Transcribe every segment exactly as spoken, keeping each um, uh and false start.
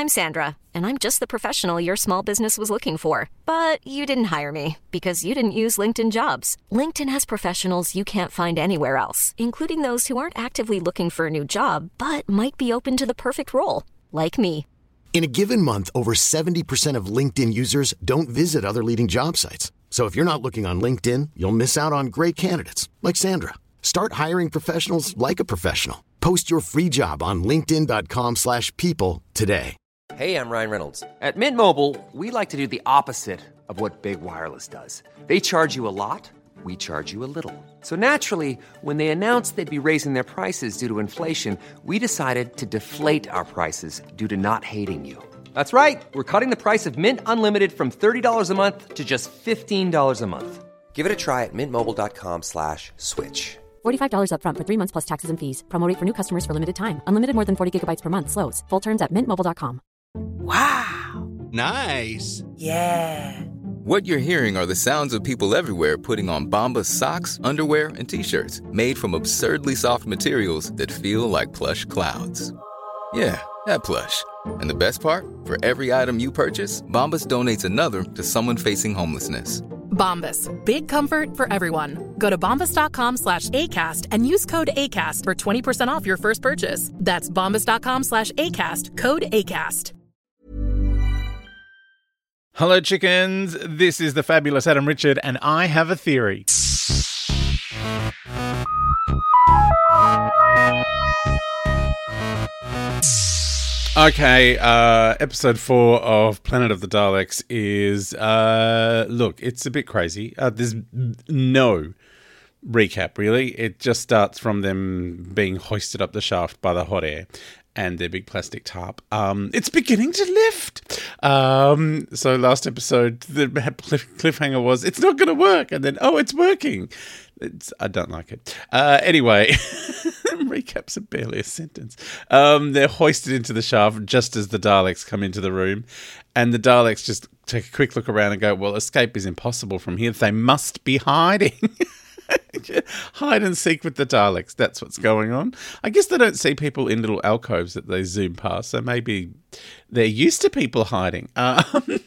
I'm Sandra, and I'm just the professional your small business was looking for. But you didn't hire me because you didn't use LinkedIn Jobs. LinkedIn has professionals you can't find anywhere else, including those who aren't actively looking for a new job, but might be open to the perfect role, like me. In a given month, over seventy percent of LinkedIn users don't visit other leading job sites. So if you're not looking on LinkedIn, you'll miss out on great candidates like Sandra. Start hiring professionals like a professional. Post your free job on linkedin dot com slash people today. Hey, I'm Ryan Reynolds. At Mint Mobile, we like to do the opposite of what Big Wireless does. They charge you a lot, we charge you a little. So naturally, when they announced they'd be raising their prices due to inflation, we decided to deflate our prices due to not hating you. That's right. We're cutting the price of Mint Unlimited from thirty dollars a month to just fifteen dollars a month. Give it a try at mintmobile.com slash switch. forty-five dollars up front for three months plus taxes and fees. Promo rate for new customers for limited time. Unlimited more than forty gigabytes per month. Slows full terms at mint mobile dot com. Wow. Nice. Yeah. What you're hearing are the sounds of people everywhere putting on Bombas socks, underwear, and T-shirts made from absurdly soft materials that feel like plush clouds. Yeah, that plush. And the best part? For every item you purchase, Bombas donates another to someone facing homelessness. Bombas. Big comfort for everyone. Go to bombas.com slash ACAST and use code ACAST for twenty percent off your first purchase. That's bombas.com slash ACAST. Code ACAST. Hello, chickens. This is the fabulous Adam Richard, and I have a theory. Okay, uh, episode four of Planet of the Daleks is, uh, look, it's a bit crazy. Uh, there's no recap, really. It just starts from them being hoisted up the shaft by the hot air and their big plastic tarp. Um, it's beginning to lift. Um, so last episode, the cliffhanger was, it's not going to work. And then, oh, it's working. It's, I don't like it. Uh, anyway, recaps are barely a sentence. Um, they're hoisted into the shaft just as the Daleks come into the room. And the Daleks just take a quick look around and go, well, escape is impossible from here. They must be hiding. Hide and seek with the Daleks. That's what's going on. I guess they don't see people in little alcoves that they zoom past, so maybe they're used to people hiding. Um,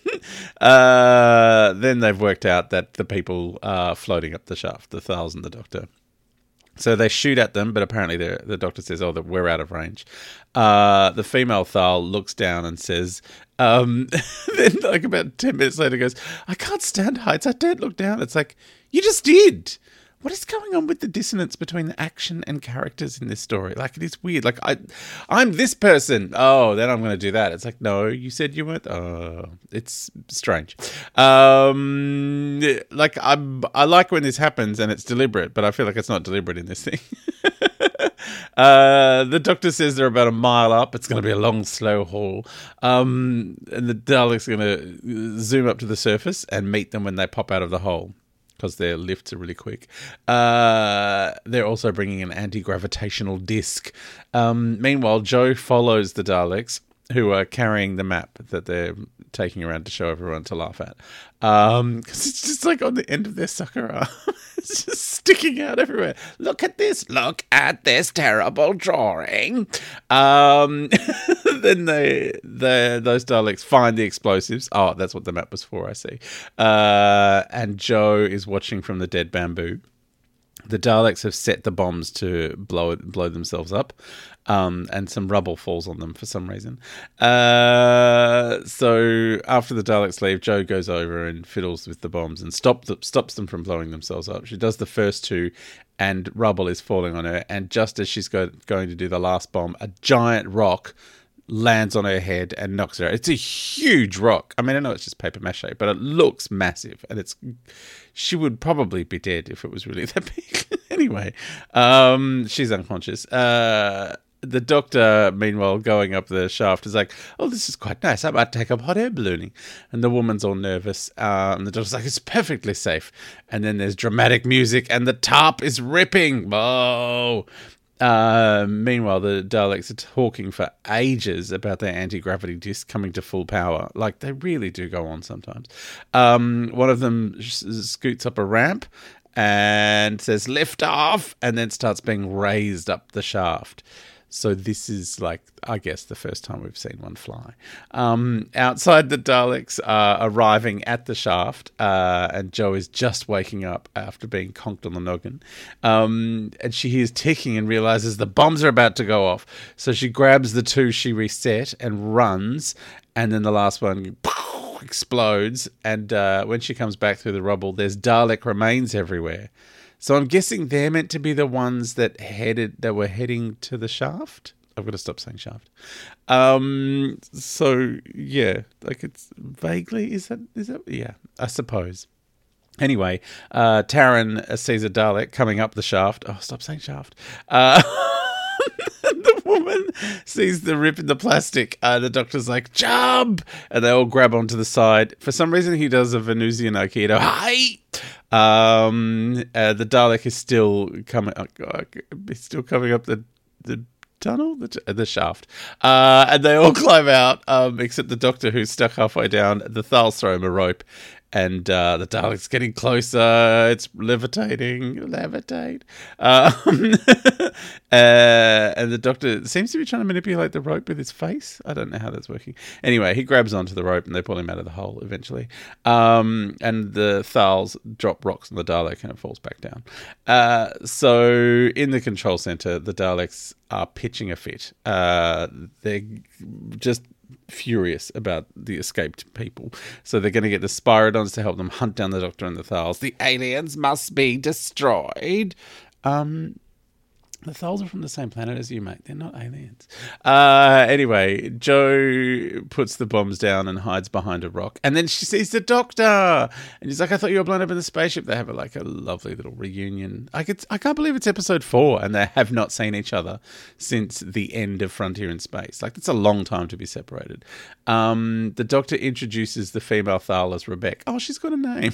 uh, then they've worked out that the people are floating up the shaft, the Thals and the Doctor. So they shoot at them, but apparently the Doctor says, oh, that we're out of range. Uh, the female Thal looks down and says, um, then like about ten minutes later goes, I can't stand heights. I don't look down. It's like, you just did. What is going on with the dissonance between the action and characters in this story? Like, it is weird. Like, I, I'm this person. Oh, then I'm going to do that. It's like, no, you said you weren't. Oh, it's strange. Um, like, I, I like when this happens and it's deliberate, but I feel like it's not deliberate in this thing. uh, the Doctor says they're about a mile up. It's going to be a long, slow haul. Um, and the Daleks are going to zoom up to the surface and meet them when they pop out of the hole, because their lifts are really quick. Uh, they're also bringing an anti-gravitational disc. Um, meanwhile, Jo follows the Daleks, who are carrying the map that they're taking around to show everyone to laugh at. Um, because it's just like on the end of their sucker arm. It's just sticking out everywhere. Look at this. Look at this terrible drawing. Um, then they, they, those Daleks find the explosives. Oh, that's what the map was for, I see. Uh, and Jo is watching from the dead bamboo. The Daleks have set the bombs to blow blow themselves up, um, and some rubble falls on them for some reason. Uh, so after the Daleks leave, Jo goes over and fiddles with the bombs and stop the, stops them from blowing themselves up. She does the first two, and rubble is falling on her. And just as she's go, going to do the last bomb, a giant rock lands on her head and knocks her out. It's a huge rock. I mean, I know it's just paper mache, but it looks massive, and it's she would probably be dead if it was really that big. Anyway, um, she's unconscious. Uh, the Doctor, meanwhile, going up the shaft, is like, oh, this is quite nice. I might take up hot air ballooning. And the woman's all nervous. Uh, and the Doctor's like, it's perfectly safe. And then there's dramatic music, and the tarp is ripping. Oh! Uh, meanwhile, the Daleks are talking for ages about their anti-gravity disc coming to full power. Like, they really do go on sometimes. Um, one of them sh- scoots up a ramp and says, lift off, and then starts being raised up the shaft. So this is like, I guess, the first time we've seen one fly. Um, outside, the Daleks are arriving at the shaft, uh, and Jo is just waking up after being conked on the noggin. Um, and she hears ticking and realizes the bombs are about to go off. So she grabs the two she reset and runs, and then the last one explodes. And uh, when she comes back through the rubble, there's Dalek remains everywhere. So I'm guessing they're meant to be the ones that headed that were heading to the shaft. I've got to stop saying shaft. Um, so yeah, like it's vaguely is that is that yeah, I suppose. Anyway, uh, Taryn sees a Dalek coming up the shaft. Oh, stop saying shaft. Uh, the woman sees the rip in the plastic. Uh, the doctor's like, jump! And they all grab onto the side. For some reason, he does a Venusian Aikido. Hi! Um, uh, the Dalek is still coming. Oh God, he's still coming up the the tunnel, the, the shaft, uh, and they all climb out. Um, except the Doctor, who's stuck halfway down. The Thals throw him a rope, and uh, the Dalek's getting closer. It's levitating, levitate. Um, uh, and the Doctor seems to be trying to manipulate the rope with his face. I don't know how that's working. Anyway, he grabs onto the rope, and they pull him out of the hole eventually. Um, and the Thals drop rocks on the Dalek, and it falls back down. Uh, so in the control center, the Daleks are pitching a fit. Uh, they're just furious about the escaped people. So they're going to get the Spyrodons to help them hunt down the Doctor and the Thals. The aliens must be destroyed. Um, the Thals are from the same planet as you, mate. They're not aliens. Uh, anyway, Jo puts the bombs down and hides behind a rock. And then she sees the Doctor. And he's like, I thought you were blown up in the spaceship. They have a, like a lovely little reunion. I, could, I can't believe it's episode four and they have not seen each other since the end of Frontier in Space. Like, that's a long time to be separated. Um, the Doctor introduces the female Thal as Rebecca. Oh, she's got a name.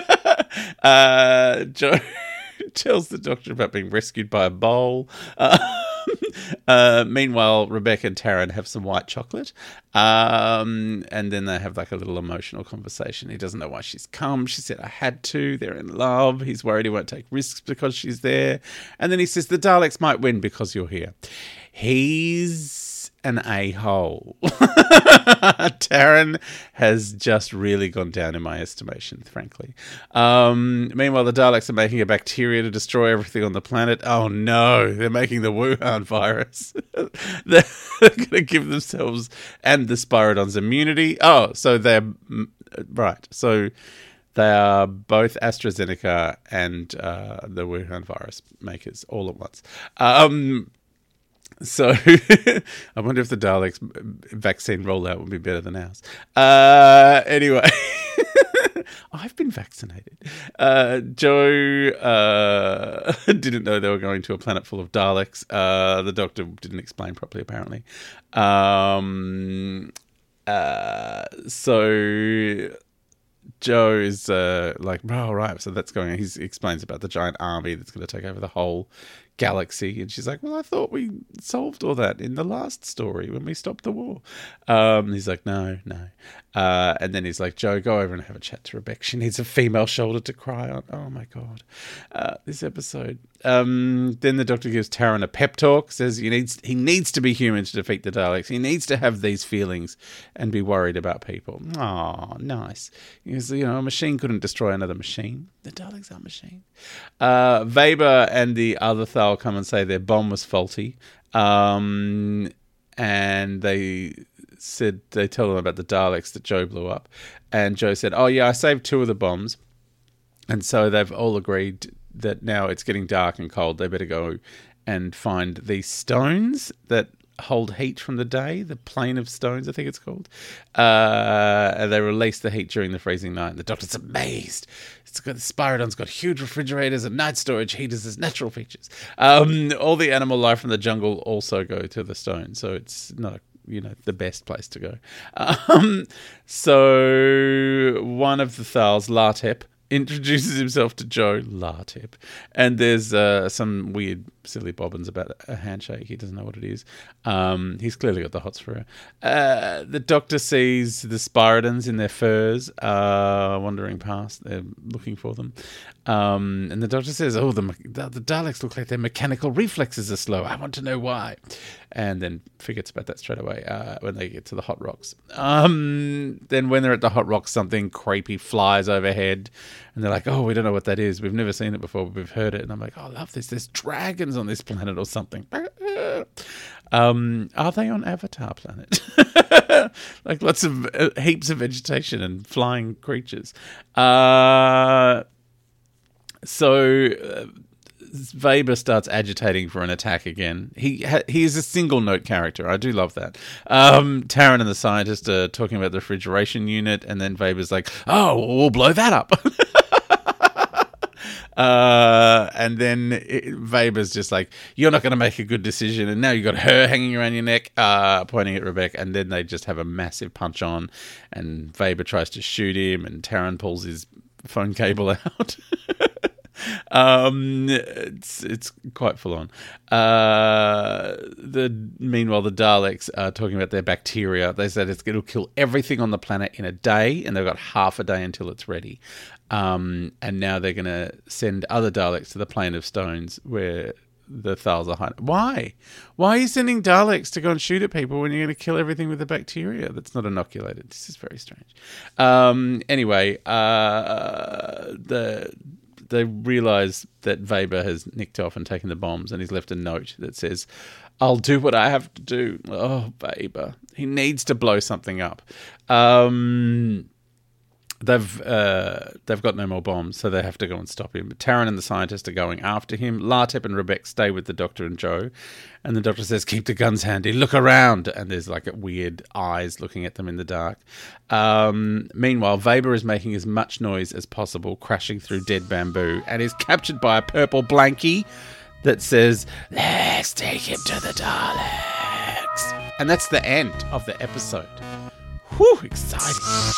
uh, Jo tells the Doctor about being rescued by a bowl. Uh, uh, meanwhile, Rebecca and Taryn have some white chocolate. Um, and then they have like a little emotional conversation. He doesn't know why she's come. She said, I had to. They're in love. He's worried he won't take risks because she's there. And then he says, the Daleks might win because you're here. He's an a-hole. Taryn has just really gone down in my estimation, frankly. Um, meanwhile, the Daleks are making a bacteria to destroy everything on the planet. Oh no, they're making the Wuhan virus. They're going to give themselves and the Spyrodons immunity. Oh, so they're right. So they are both AstraZeneca and uh, the Wuhan virus makers all at once. Um, So, I wonder if the Daleks vaccine rollout would be better than ours. Uh, anyway, I've been vaccinated. Uh, Jo uh, didn't know they were going to a planet full of Daleks. Uh, the Doctor didn't explain properly, apparently. Um, uh, so Jo is uh, like, oh, right, so that's going on. He explains about the giant army that's going to take over the whole galaxy. And she's like, well, I thought we solved all that in the last story when we stopped the war. Um, he's like, no, no. Uh, and then he's like, Jo, go over and have a chat to Rebecca. She needs a female shoulder to cry on. Oh, my God. Uh, this episode. Um, then the Doctor gives Taryn a pep talk, says he needs, he needs to be human to defeat the Daleks. He needs to have these feelings and be worried about people. Oh, nice. He goes, you know, a machine couldn't destroy another machine. The Daleks are machines. Uh, Weber and the other Thal come and say their bomb was faulty. Um, and they said, they tell them about the Daleks that Jo blew up. And Jo said, oh, yeah, I saved two of the bombs. And so they've all agreed that now it's getting dark and cold. They better go and find these stones that hold heat from the day, the plane of stones, I think it's called. Uh, and they release the heat during the freezing night. And the Doctor's amazed. It's got the Spyrodon's got huge refrigerators and night storage heaters as natural features. Um, all the animal life from the jungle also go to the stone, so it's not, you know, the best place to go. Um, so one of the Thals, Lartep, introduces himself to Jo, Lartep, and there's uh, some weird silly bobbins about a handshake. He doesn't know what it is. Um, he's clearly got the hots for her. Uh, the Doctor sees the Spyridans in their furs uh, wandering past. They're looking for them. Um, and the Doctor says, oh, the, the, the Daleks look like their mechanical reflexes are slow. I want to know why. And then forgets about that straight away uh, when they get to the Hot Rocks. Um, then when they're at the Hot Rocks, something creepy flies overhead. And they're like, oh, we don't know what that is. We've never seen it before, but we've heard it. And I'm like, oh, I love this. There's dragons on this planet or something. Um, are they on Avatar planet? Like lots of uh, heaps of vegetation and flying creatures. Uh, so uh, Weber starts agitating for an attack again. He ha- he is a single note character. I do love that. Um, Taran and the scientist are talking about the refrigeration unit, and then Weber's like, oh, we'll blow that up. Uh, and then it, Weber's just like, you're not going to make a good decision. And now you've got her hanging around your neck, uh, pointing at Rebecca. And then they just have a massive punch on. And Weber tries to shoot him. And Taran pulls his phone cable out. um, it's it's quite full on. Uh, the meanwhile, the Daleks are talking about their bacteria. They said it's going to kill everything on the planet in a day. And they've got half a day until it's ready. Um, and now they're going to send other Daleks to the Plane of Stones where the Thals are hiding. Why? Why are you sending Daleks to go and shoot at people when you're going to kill everything with the bacteria that's not inoculated? This is very strange. Um, anyway, uh, the they realise that Weber has nicked off and taken the bombs, and he's left a note that says, I'll do what I have to do. Oh, Weber. He needs to blow something up. Um... They've uh, they've got no more bombs, so they have to go and stop him. But Taran and the scientist are going after him. Lartep and Rebecca stay with the Doctor and Joe. And the Doctor says, keep the guns handy, look around. And there's like a weird eyes looking at them in the dark. Um, meanwhile, Weber is making as much noise as possible, crashing through dead bamboo, and is captured by a purple blankie that says, let's take him to the Daleks. And that's the end of the episode. Whew, exciting.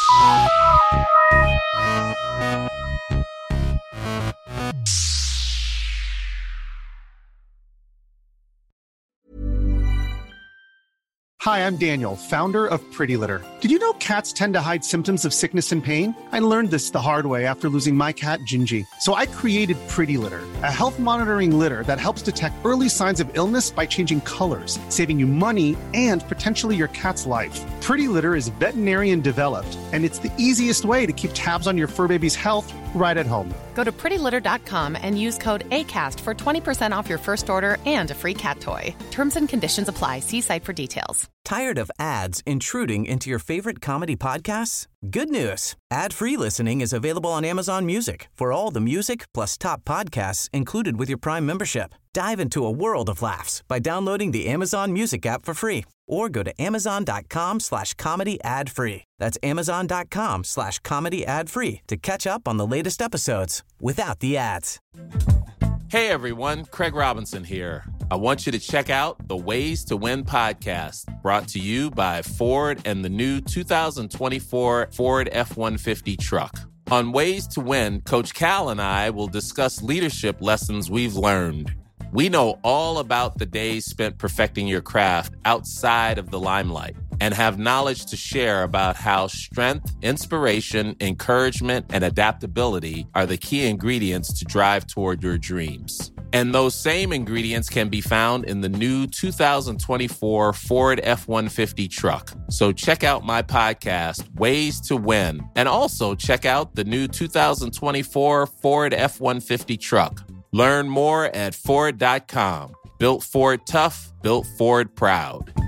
Hi, I'm Daniel, founder of Pretty Litter. Did you know cats tend to hide symptoms of sickness and pain? I learned this the hard way after losing my cat, Gingy. So I created Pretty Litter, a health monitoring litter that helps detect early signs of illness by changing colors, saving you money and potentially your cat's life. Pretty Litter is veterinarian developed, and it's the easiest way to keep tabs on your fur baby's health right at home. Go to pretty litter dot com and use code ACAST for twenty percent off your first order and a free cat toy. Terms and conditions apply. See site for details. Tired of ads intruding into your favorite comedy podcasts? Good news. Ad-free listening is available on Amazon Music for all the music plus top podcasts included with your Prime membership. Dive into a world of laughs by downloading the Amazon Music app for free or go to amazon.com slash comedy ad free. That's amazon.com slash comedy ad free to catch up on the latest episodes without the ads. Hey everyone, Craig Robinson here. I want you to check out the Ways to Win podcast, brought to you by Ford and the new two thousand twenty-four Ford F one fifty truck. On Ways to Win, Coach Cal and I will discuss leadership lessons we've learned. We know all about the days spent perfecting your craft outside of the limelight and have knowledge to share about how strength, inspiration, encouragement, and adaptability are the key ingredients to drive toward your dreams. And those same ingredients can be found in the new two thousand twenty-four Ford F one fifty truck. So check out my podcast, Ways to Win, and also check out the new two thousand twenty-four Ford F one fifty truck. Learn more at Ford dot com. Built Ford tough, built Ford proud.